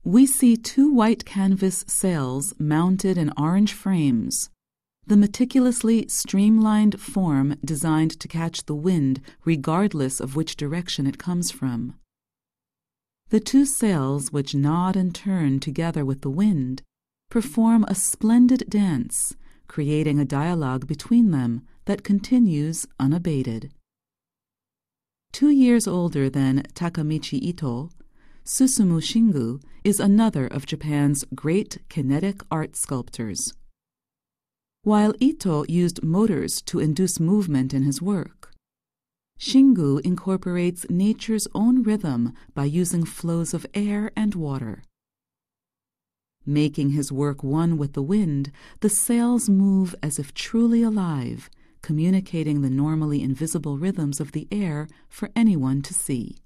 We see two white canvas sails mounted in orange frames, the meticulously streamlined form designed to catch the wind regardless of which direction it comes from. The two sails, which nod and turn together with the wind, perform a splendid dance, creating a dialogue between them that continues unabated. 2 years older than Takamichi Ito, Susumu Shingu is another of Japan's great kinetic art sculptors. While Ito used motors to induce movement in his work, Shingu incorporates nature's own rhythm by using flows of air and water. Making his work one with the wind, the sails move as if truly alive, communicating the normally invisible rhythms of the air for anyone to see.